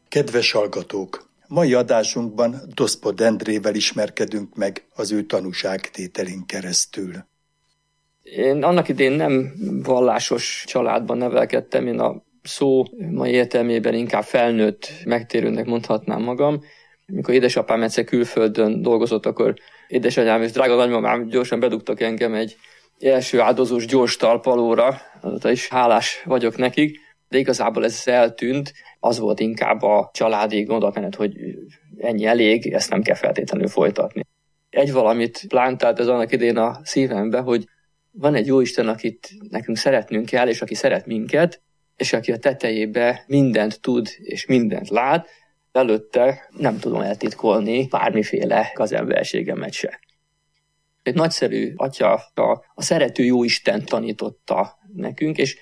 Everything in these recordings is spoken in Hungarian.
Kedves hallgatók! Mai adásunkban Doszpod Endrével ismerkedünk meg az ő tanúságtételén keresztül. Én annak idején nem vallásos családban nevelkedtem, én a szó mai értelmében inkább felnőtt megtérőnek mondhatnám magam. Amikor édesapám egyszer külföldön dolgozott, akkor édesanyám és drága nagymamám gyorsan bedugtak engem egy első áldozós gyors talpalóra, azóta is hálás vagyok nekik, de igazából ez eltűnt, az volt inkább a családi gondolatmenet, hogy ennyi elég, ezt nem kell feltétlenül folytatni. Egy valamit plántált ez annak idején a szívembe, hogy van egy Jóisten, akit nekünk szeretnünk kell, és aki szeret minket, és aki a tetejébe mindent tud, és mindent lát, előtte nem tudom eltitkolni bármiféle gazemberségemet se. Egy nagyszerű atya, a szerető Jóisten tanította nekünk, és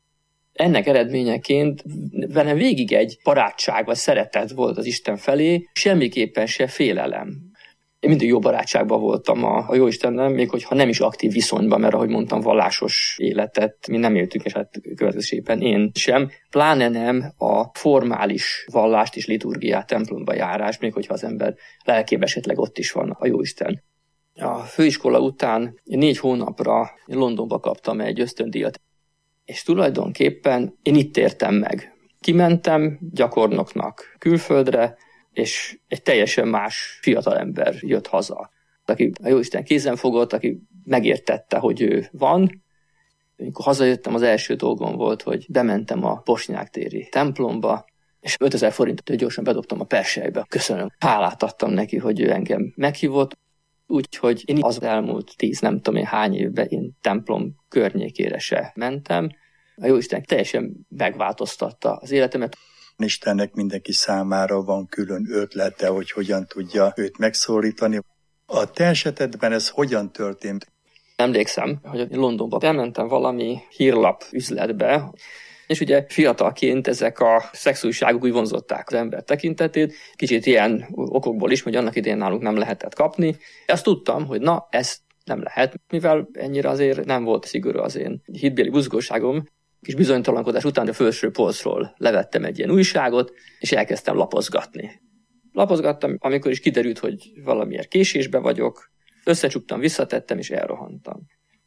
ennek eredményeként velem végig egy barátság vagy szeretet volt az Isten felé, semmiképpen se félelem. Én mindig jó barátságban voltam a Jóistennel, még hogyha nem is aktív viszonyban, mert ahogy mondtam, vallásos életet mi nem éltünk, és hát következésében én sem. Pláne nem a formális vallást és liturgiát, templomba járás, még hogyha az ember lelkében esetleg ott is van a Jóisten. A főiskola után 4 hónapra Londonba kaptam egy ösztöndíjat, és tulajdonképpen én itt értem meg. Kimentem gyakornoknak külföldre, és egy teljesen más fiatalember jött haza, aki a Jóisten kézen fogott, aki megértette, hogy ő van. Amikor hazajöttem, az első dolgom volt, hogy bementem a Bosnyák téri templomba, és 5000 forintot gyorsan bedobtam a perselybe. Köszönöm. Hálát adtam neki, hogy ő engem meghívott. Úgyhogy én az elmúlt 10 nem tudom én hány évben én templom környékére se mentem. A Jóisten teljesen megváltoztatta az életemet. Istennek mindenki számára van külön ötlete, hogy hogyan tudja őt megszólítani. A te esetedben ez hogyan történt? Emlékszem, hogy Londonba elmentem valami hírlap üzletbe, és ugye fiatalként ezek a szexuálságok úgy vonzották az ember tekintetét, kicsit ilyen okokból is, hogy annak idején nálunk nem lehetett kapni. Ezt tudtam, hogy na, ezt nem lehet, mivel ennyire azért nem volt szigorú az én hitbéli buzgóságom. Kis bizonytalankodás után a felső polcról levettem egy ilyen újságot, és elkezdtem lapozgatni. Lapozgattam, amikor is kiderült, hogy valamiért késésbe vagyok, összecsuktam, visszatettem, és elrohantam.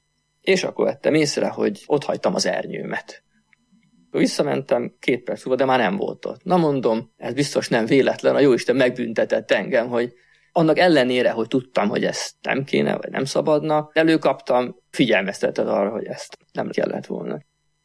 És akkor vettem észre, hogy ott hagytam az ernyőmet. Visszamentem 2 perc múlva, de már nem volt ott. Na mondom, ez biztos nem véletlen, a Jóisten megbüntetett engem, hogy annak ellenére, hogy tudtam, hogy ezt nem kéne, vagy nem szabadna, előkaptam, figyelmeztetett arra, hogy ezt nem kellett volna.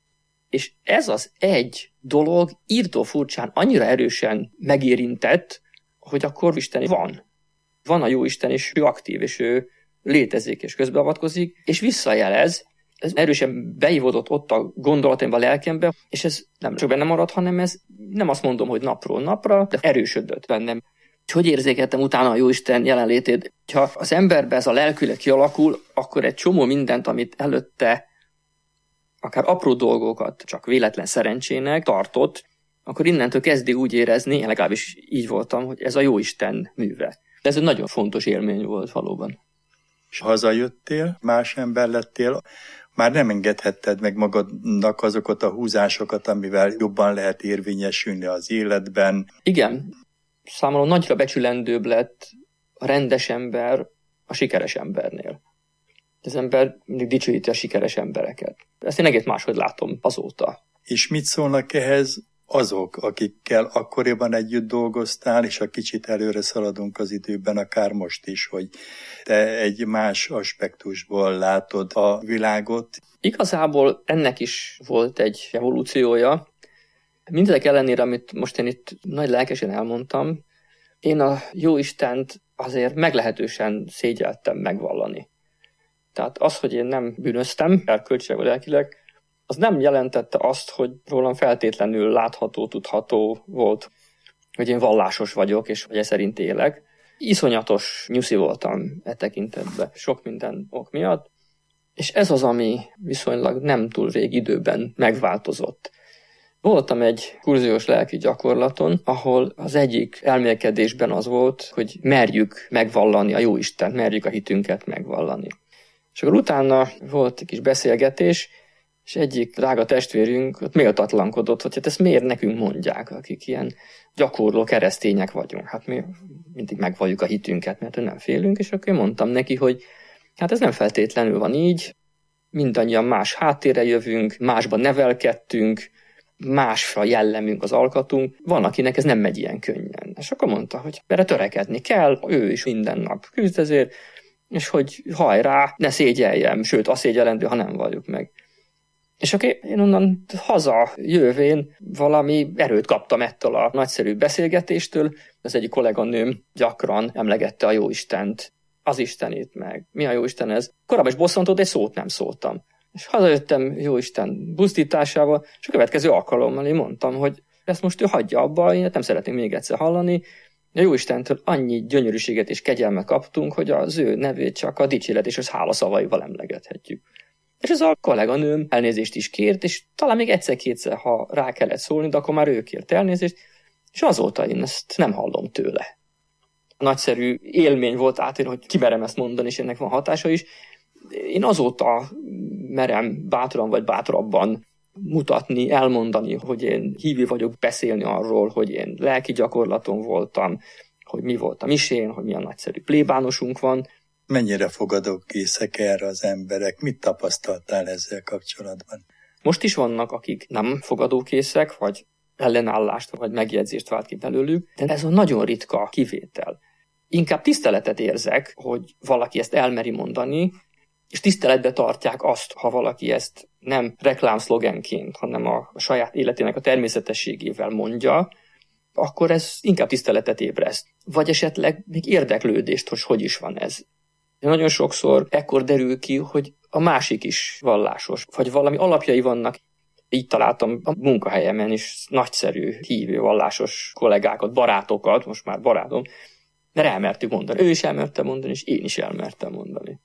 És ez az egy dolog írtó furcsán annyira erősen megérintett, hogy akkor Isten van. Van a Jóisten, és ő aktív, és ő létezik, és közbeavatkozik, és visszajelez. Ez erősen beívódott ott a gondolatomba, a lelkembe, és ez nem csak benne maradt, hanem ez nem azt mondom, hogy napról napra, de erősödött bennem. Hogy érzékeltem utána a Jóisten jelenlétét? Ha az emberben ez a lelkület kialakul, akkor egy csomó mindent, amit előtte akár apró dolgokat csak véletlen szerencsének tartott, akkor innentől kezdi úgy érezni, én legalábbis így voltam, hogy ez a Jóisten műve. De ez egy nagyon fontos élmény volt valóban. És hazajöttél, más ember lettél, már nem engedhetted meg magadnak azokat a húzásokat, amivel jobban lehet érvényesülni az életben. Igen, számomra nagyra becsülendőbb lett a rendes ember a sikeres embernél. Az ember mindig dicsőíti a sikeres embereket. Ezt én egész máshogy látom azóta. És mit szólnak ehhez azok, akikkel akkoriban együtt dolgoztál, és a kicsit előre szaladunk az időben, akár most is, hogy te egy más aspektusból látod a világot? Igazából ennek is volt egy evolúciója. Mindezek ellenére, amit most én itt nagy lelkesen elmondtam, én a Jóistent azért meglehetősen szégyeltem megvallani. Tehát az, hogy én nem bűnöztem, erkölcsileg vagy lelkileg, az nem jelentette azt, hogy rólam feltétlenül látható, tudható volt, hogy én vallásos vagyok, és hogy ez szerint élek. Iszonyatos nyuszi voltam e tekintetben, sok minden ok miatt, és ez az, ami viszonylag nem túl rég időben megváltozott. Voltam egy kurziós lelki gyakorlaton, ahol az egyik elmélkedésben az volt, hogy merjük megvallani a Jóistent, merjük a hitünket megvallani. És akkor utána volt egy kis beszélgetés, És egyik drága testvérünk ott méltatlankodott, hogy hát ezt miért nekünk mondják, akik ilyen gyakorló keresztények vagyunk. Hát mi mindig megvalljuk a hitünket, mert nem félünk, és akkor én mondtam neki, hogy hát ez nem feltétlenül van így, mindannyian más háttérre jövünk, másban nevelkedtünk, más a jellemünk, az alkatunk, van, akinek ez nem megy ilyen könnyen. És akkor mondta, hogy erre törekedni kell, ő is minden nap küzd ezért, és hogy hajrá, ne szégyeljem, sőt, azt szégyellendő, ha nem valljuk meg. És akkor én onnan haza jövén valami erőt kaptam ettől a nagyszerű beszélgetéstől. Az egyik kolléganőm gyakran emlegette a Jóistent, az Istenét meg. Mi a Jóisten ez? Korábban is bosszantott, egy szót nem szóltam. És hazajöttem Jóisten buzdításával, és a következő alkalommal én mondtam, hogy ezt most ő hagyja abba, én nem szeretném még egyszer hallani. A Jóistentől annyi gyönyörűséget és kegyelmet kaptunk, hogy az ő nevét csak a dicséret és az hálaszavaival emlegethetjük. És ez a kolléganőm elnézést is kért, és talán még egyszer-kétszer, ha rá kellett szólni, de akkor már ő kért elnézést, és azóta én ezt nem hallom tőle. Nagyszerű élmény volt átérni, hogy kimerem ezt mondani, és ennek van hatása is. Én azóta merem bátran vagy bátrabban mutatni, elmondani, hogy én hívő vagyok, beszélni arról, hogy én lelki gyakorlaton voltam, hogy mi volt a misén, hogy milyen nagyszerű plébánosunk van. Mennyire fogadókészek erre az emberek? Mit tapasztaltál ezzel kapcsolatban? Most is vannak, akik nem fogadókészek, vagy ellenállást, vagy megjegyzést vált ki belőlük, de ez a nagyon ritka kivétel. Inkább tiszteletet érzek, hogy valaki ezt elmeri mondani, és tiszteletbe tartják azt, ha valaki ezt nem reklámszlogenként, hanem a saját életének a természetességével mondja, akkor ez inkább tiszteletet ébreszt. Vagy esetleg még érdeklődést, hogy is van ez. Nagyon sokszor ekkor derül ki, hogy a másik is vallásos, vagy valami alapjai vannak. Így találtam a munkahelyemen is nagyszerű, hívő, vallásos kollégákat, barátokat, most már barátom, mert elmertük mondani. Ő is elmerte mondani, és én is elmertem mondani.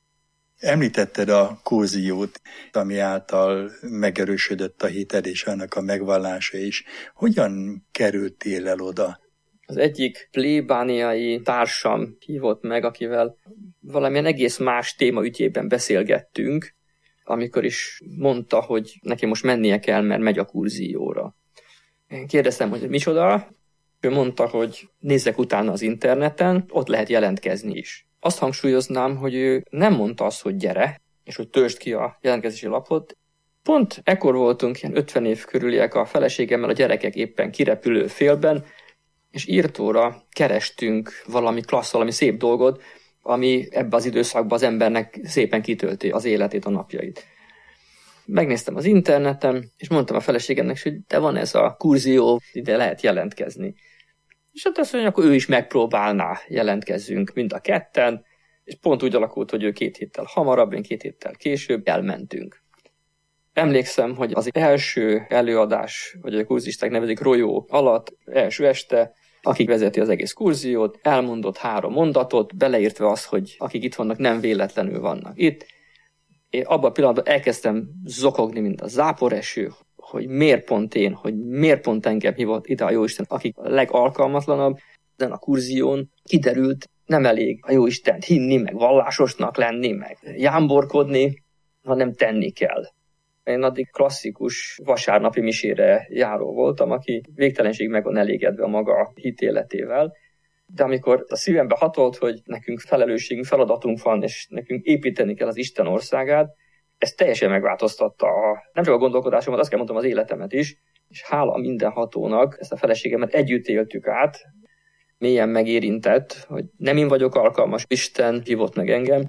Említetted a kurziót, ami által megerősödött a hited és annak a megvallása is. Hogyan kerültél el oda? Az egyik plébániai társam hívott meg, akivel valamilyen egész más téma ügyében beszélgettünk, amikor is mondta, hogy neki most mennie kell, mert megy a kurzióra. Én kérdeztem, hogy micsoda. Ő mondta, hogy nézzek utána az interneten, ott lehet jelentkezni is. Azt hangsúlyoznám, hogy ő nem mondta azt, hogy gyere, és hogy töltsd ki a jelentkezési lapot. Pont ekkor voltunk, ilyen 50 év körüliek a feleségemmel, a gyerekek éppen kirepülő félben, és írtóra kerestünk valami klassz, valami szép dolgot, ami ebben az időszakban az embernek szépen kitölti az életét, a napjait. Megnéztem az interneten, és mondtam a feleségemnek, hogy de van ez a kurzió, ide lehet jelentkezni. És hát azt mondja, akkor ő is megpróbálná, jelentkezzünk mind a ketten, és pont úgy alakult, hogy ő 2 héttel hamarabb, én 2 héttel később elmentünk. Emlékszem, hogy az első előadás, vagy a kurzisták nevezik Royó alatt, első este, akik vezeti az egész kurziót, elmondott 3 mondatot, beleértve azt, hogy akik itt vannak, nem véletlenül vannak itt. Én abban a pillanatban elkezdtem zokogni, mint a záporeső, hogy miért pont én, hogy miért pont engem hívott ide a Jóisten, akik a legalkalmatlanabb. De a kurzión kiderült, nem elég a Jóistent hinni, meg vallásosnak lenni, meg jámborkodni, hanem tenni kell. Én addig klasszikus vasárnapi misére járó voltam, aki végtelenség meg van elégedve a maga hitéletével. De amikor a szívembe hatolt, hogy nekünk felelősségünk, feladatunk van, és nekünk építeni kell az Isten országát, ez teljesen megváltoztatta nem csak a gondolkodásomat, azt kell mondtam, az életemet is, és hála mindenhatónak, ezt a feleségemet együtt éltük át, mélyen megérintett, hogy nem én vagyok alkalmas, Isten hívott meg engem.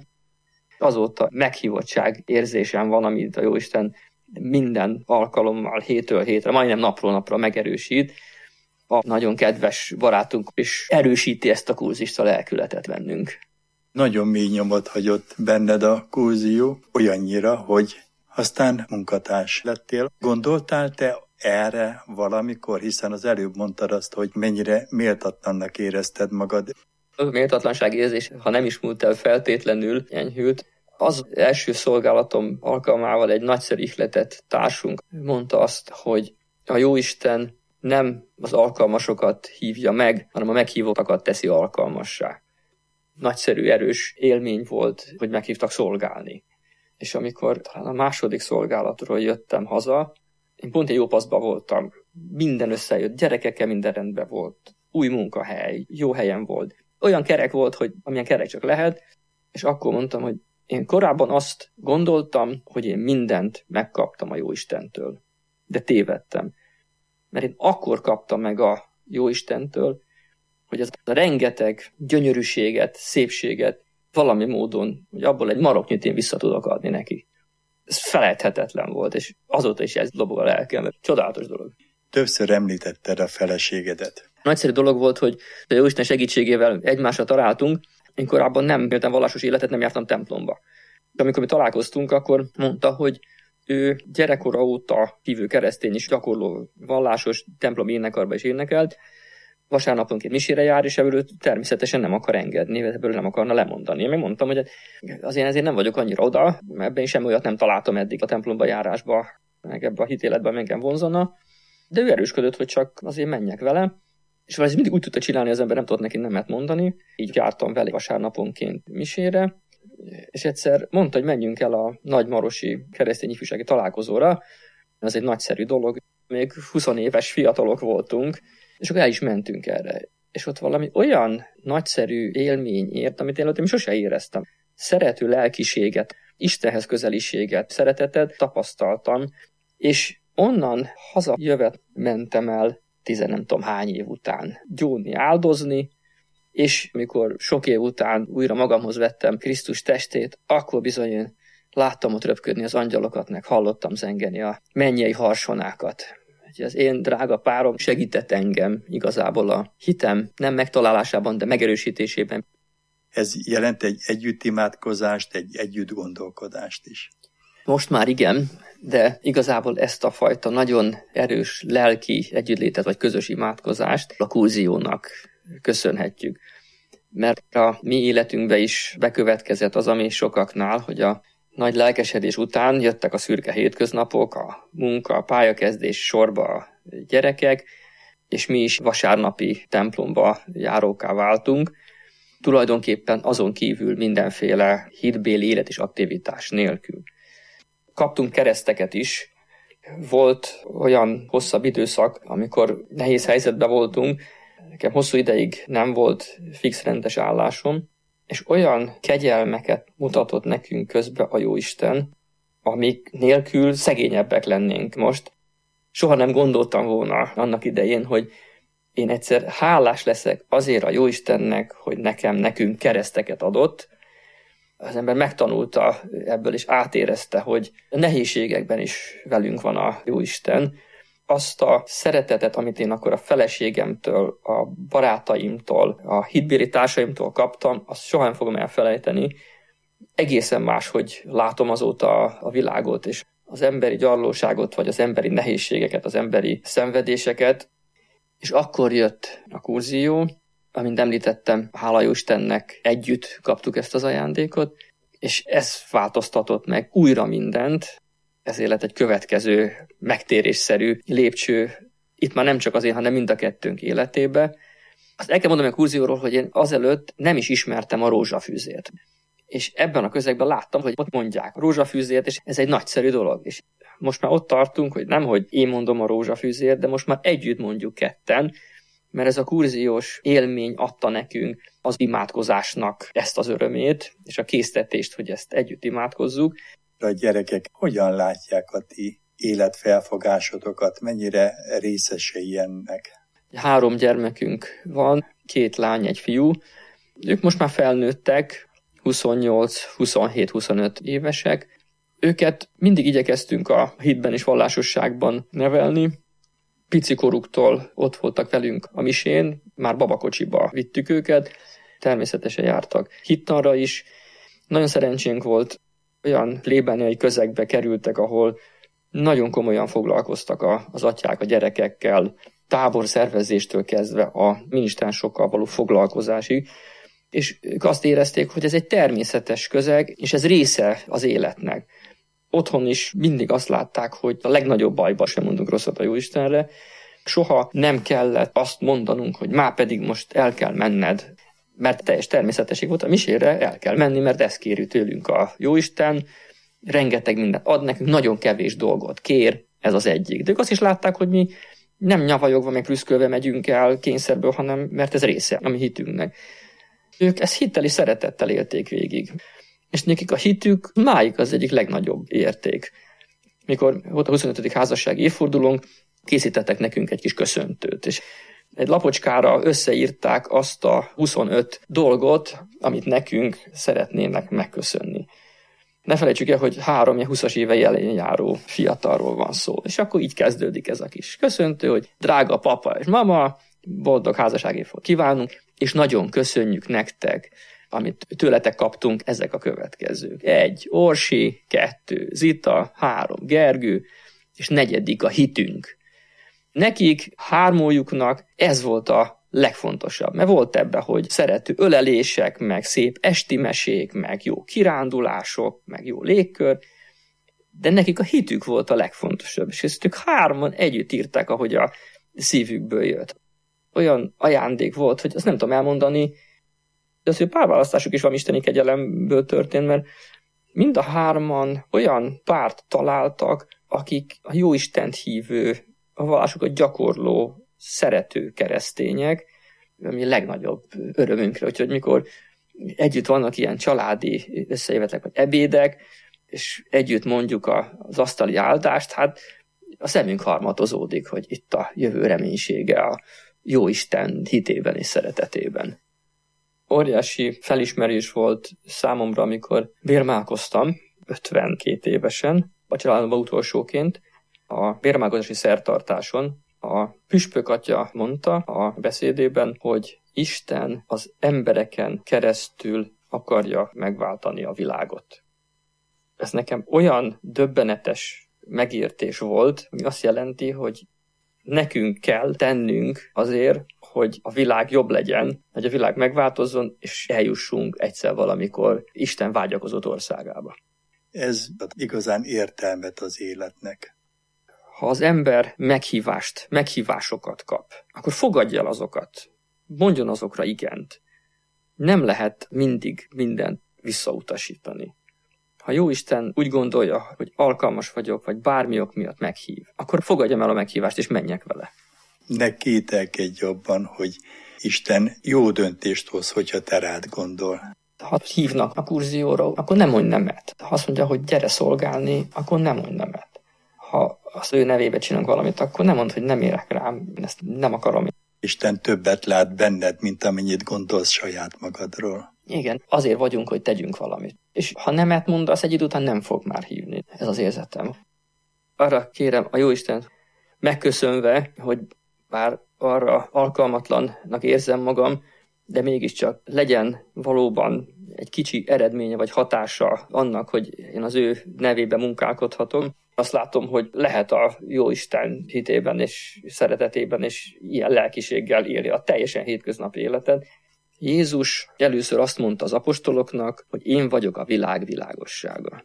Azóta meghívottság érzésem van, amit a Jóisten minden alkalommal, hétről hétre, majdnem napról napra megerősít. A nagyon kedves barátunk is erősíti ezt a kurzist, a lelkületet bennünk. Nagyon mély nyomot hagyott benned a kurzió, olyannyira, hogy aztán munkatárs lettél. Gondoltál te erre valamikor, hiszen az előbb mondtad azt, hogy mennyire méltatlannak érezted magad? A méltatlanság érzés, ha nem is múlt el feltétlenül, enyhült. Az első szolgálatom alkalmával egy nagyszerű ihletett társunk mondta azt, hogy a Jóisten nem az alkalmasokat hívja meg, hanem a meghívottakat teszi alkalmassá. Nagyszerű, erős élmény volt, hogy meghívtak szolgálni. És amikor talán a második szolgálatról jöttem haza, én pont egy jó paszba voltam. Minden összejött, gyerekekkel minden rendben volt. Új munkahely, jó helyen volt. Olyan kerek volt, hogy amilyen kerek csak lehet, és akkor mondtam, hogy én korábban azt gondoltam, hogy én mindent megkaptam a Jóistentől. De tévedtem. Mert én akkor kaptam meg a Jóistentől, hogy ez a rengeteg gyönyörűséget, szépséget valami módon, hogy abból egy maroknyit én vissza tudok adni neki. Ez felejthetetlen volt, és azóta is ez dobog a lelkem. Csodálatos dolog. Többször említetted a feleségedet. Nagyszerű dolog volt, hogy a Jóisten segítségével egymásra találtunk. Én korábban nem éltem vallásos életet, nem jártam templomba. De amikor mi találkoztunk, akkor mondta, hogy ő gyerekkora óta hívő keresztény és gyakorló vallásos templomi énekarba is énekelt, vasárnaponként misére jár, és ebből természetesen nem akar engedni, ebből nem akarna lemondani. Én megmondtam, hogy azért nem vagyok annyira oda, ebben semmi olyat nem találtam eddig a templomba járásba, meg ebbe a hitéletben engem vonzana, de ő erősködött, hogy csak azért menjek vele, és valahogy mindig úgy tudta csinálni, az ember nem tudott neki nemet mondani, így jártam vele vasárnaponként misére, és egyszer mondta, hogy menjünk el a nagymarosi keresztény ifjúsági találkozóra, ez egy nagyszerű dolog, még 20 éves fiatalok voltunk, és akkor el is mentünk erre. És ott valami olyan nagyszerű élmény ért, amit én sose éreztem. Szerető lelkiséget, Istenhez közeliséget, szeretetet tapasztaltam, és onnan hazajövet mentem el nem tudom hány év után gyónni, áldozni, és amikor sok év után újra magamhoz vettem Krisztus testét, akkor bizony én láttam ott röpködni az angyalokat, meg hallottam zengeni a mennyei harsonákat. Az én drága párom segített engem igazából a hitem nem megtalálásában, de megerősítésében. Ez jelent egy együttimádkozást, egy együttgondolkodást is. Most már igen, de igazából ezt a fajta nagyon erős lelki együttlétet vagy közös imádkozást a kurziónak köszönhetjük. Mert a mi életünkbe is bekövetkezett az, ami sokaknál, hogy a nagy lelkesedés után jöttek a szürke hétköznapok, a munka, a pályakezdés, sorba a gyerekek, és mi is vasárnapi templomba járóká váltunk. Tulajdonképpen azon kívül mindenféle hitbéli élet és aktivitás nélkül. Kaptunk kereszteket is. Volt olyan hosszabb időszak, amikor nehéz helyzetben voltunk, nekem hosszú ideig nem volt fix rendes állásom, és olyan kegyelmeket mutatott nekünk közbe a Jóisten, amik nélkül szegényebbek lennénk most. Soha nem gondoltam volna annak idején, hogy én egyszer hálás leszek azért a Jóistennek, hogy nekünk kereszteket adott. Az ember megtanulta ebből, és átérezte, hogy a nehézségekben is velünk van a Jóisten. Azt a szeretetet, amit én akkor a feleségemtől, a barátaimtól, a hitbéli társaimtól kaptam, azt soha nem fogom elfelejteni. Egészen máshogy látom azóta a világot, és az emberi gyarlóságot, vagy az emberi nehézségeket, az emberi szenvedéseket. És akkor jött a kurzió, amint említettem, hála jó Istennek együtt kaptuk ezt az ajándékot, és ez változtatott meg újra mindent. Ezért lett egy következő megtérésszerű lépcső, itt már nem csak azért, hanem mind a kettőnk életébe. Azt el kell mondanom a kurzióról, hogy én azelőtt nem is ismertem a rózsafűzért. És ebben a közegben láttam, hogy ott mondják a rózsafűzért, és ez egy nagyszerű dolog. És most már ott tartunk, hogy nem, hogy én mondom a rózsafűzért, de most már együtt mondjuk ketten, mert ez a kurziós élmény adta nekünk az imádkozásnak ezt az örömét, és a késztetést, hogy ezt együtt imádkozzuk. A gyerekek hogyan látják a ti életfelfogásotokat, mennyire részesei ennek? 3 gyermekünk van, 2 lány, 1 fiú. Ők most már felnőttek, 28, 27, 25 évesek. Őket mindig igyekeztünk a hitben és vallásosságban nevelni. Picikoruktól ott voltak velünk a misén, már babakocsiba vittük őket, természetesen jártak hittanra is. Nagyon szerencsénk volt, olyan plébániai közegbe kerültek, ahol nagyon komolyan foglalkoztak az atyák a gyerekekkel, táborszervezéstől kezdve a minisztránsokkal való foglalkozásig, és ők azt érezték, hogy ez egy természetes közeg, és ez része az életnek. Otthon is mindig azt látták, hogy a legnagyobb bajba sem mondunk rosszat a Jóistenre. Soha nem kellett azt mondanunk, hogy már pedig most el kell menned, mert teljes természetesség volt a misére, el kell menni, mert ezt kéri tőlünk a Jóisten, rengeteg mindent ad nekünk, nagyon kevés dolgot kér, ez az egyik. De ők azt is látták, hogy mi nem nyavajogva, meg prüszkölve megyünk el kényszerből, hanem mert ez része a mi hitünknek. Ők ezt hittel és szeretettel élték végig. És nekik a hitük máig az egyik legnagyobb érték. Mikor volt a 25. házassági évfordulónk, készítettek nekünk egy kis köszöntőt, és egy lapocskára összeírták azt a 25 dolgot, amit nekünk szeretnének megköszönni. Ne felejtsük el, hogy 3 20-as évei elején járó fiatalról van szó. És akkor így kezdődik ez a kis köszöntő, hogy drága papa és mama, boldog házassági évfordulót kívánunk, és nagyon köszönjük nektek, amit tőletek kaptunk, ezek a következők. 1. Orsi, 2. Zita, 3. Gergő, és 4. a hitünk. Nekik, hármójuknak ez volt a legfontosabb, mert volt ebben, hogy szerető ölelések, meg szép esti mesék, meg jó kirándulások, meg jó légkör, de nekik a hitük volt a legfontosabb, és ezt ők 3 együtt írták, ahogy a szívükből jött. Olyan ajándék volt, hogy azt nem tudom elmondani, de az, hogy párválasztásuk is van isteni kegyelemből történt, mert mind a 3 olyan párt találtak, akik a Jóistent hívő, a vallásukat gyakorló, szerető keresztények, ami a legnagyobb örömünkre, úgyhogy mikor együtt vannak ilyen családi összejövetek, vagy ebédek, és együtt mondjuk az asztali áldást, hát a szemünk harmatozódik, hogy itt a jövő reménysége a Jóisten hitében és szeretetében. Óriási felismerés volt számomra, amikor bérmálkoztam 52 évesen, a családomban utolsóként, a bérmálkozási szertartáson. A püspök atya mondta a beszédében, hogy Isten az embereken keresztül akarja megváltani a világot. Ez nekem olyan döbbenetes megértés volt, ami azt jelenti, hogy nekünk kell tennünk azért, hogy a világ jobb legyen, hogy a világ megváltozzon, és eljussunk egyszer valamikor Isten vágyakozott országába. Ez ad igazán értelmet az életnek. Ha az ember meghívásokat kap, akkor fogadja el azokat, mondjon azokra igent. Nem lehet mindig mindent visszautasítani. Ha Jóisten úgy gondolja, hogy alkalmas vagyok, vagy bármi ok miatt meghív, akkor fogadjam el a meghívást, és menjek vele. Ne kételkedj abban, hogy Isten jó döntést hoz, hogyha te rád gondol. Ha hívnak a kurzióra, akkor nem mondj nemet. Ha azt mondja, hogy gyere szolgálni, akkor nem mondj nemet. Ha az ő nevébe csinálunk valamit, akkor nem mondd, hogy nem érek rám, ezt nem akarom. Isten többet lát benned, mint amennyit gondolsz saját magadról. Igen, azért vagyunk, hogy tegyünk valamit. És ha nemet mondasz, egy idő után nem fog már hívni. Ez az érzetem. Arra kérem a Jóisten megköszönve, hogy bár arra alkalmatlannak érzem magam, de mégiscsak legyen valóban egy kicsi eredménye vagy hatása annak, hogy én az ő nevében munkálkodhatom. Azt látom, hogy lehet a Jóisten hitében és szeretetében és ilyen lelkiséggel élni a teljesen hétköznapi életet. Jézus először azt mondta az apostoloknak, hogy én vagyok a világ világossága.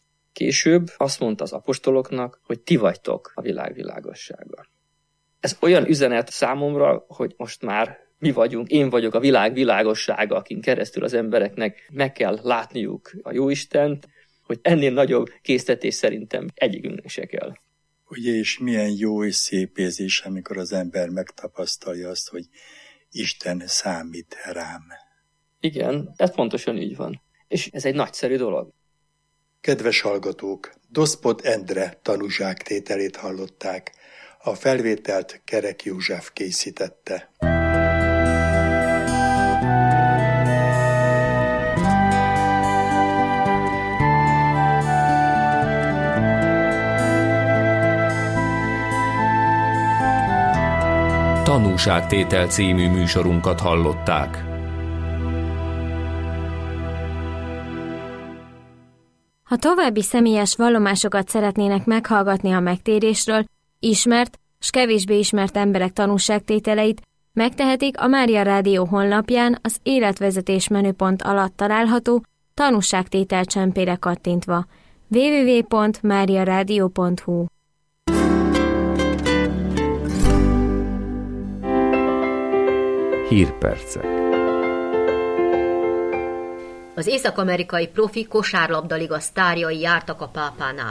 Később azt mondta az apostoloknak, hogy ti vagytok a világ világossága. Ez olyan üzenet számomra, hogy most már mi vagyunk, én vagyok a világ világossága, akin keresztül az embereknek meg kell látniuk a Jóistent, hogy ennél nagyobb késztetés szerintem egyikünknek se kell. Ugye, és milyen jó és szép érzés, amikor az ember megtapasztalja azt, hogy Isten számít rám. Igen, ez pontosan így van. És ez egy nagyszerű dolog. Kedves hallgatók, Doszpot Endre tanúságtételét hallották. A felvételt Kerek József készítette. Tanúságtétel című műsorunkat hallották. Ha további személyes vallomásokat szeretnének meghallgatni a megtérésről, ismert s kevésbé ismert emberek tanúságtételeit, megtehetik a Mária Rádió honlapján az életvezetés menüpont alatt található tanúságtétel csempére kattintva. www.mariaradio.hu. Hírpercek. Az Az észak-amerikai profi kosárlabdaliga sztárjai jártak a pápánál.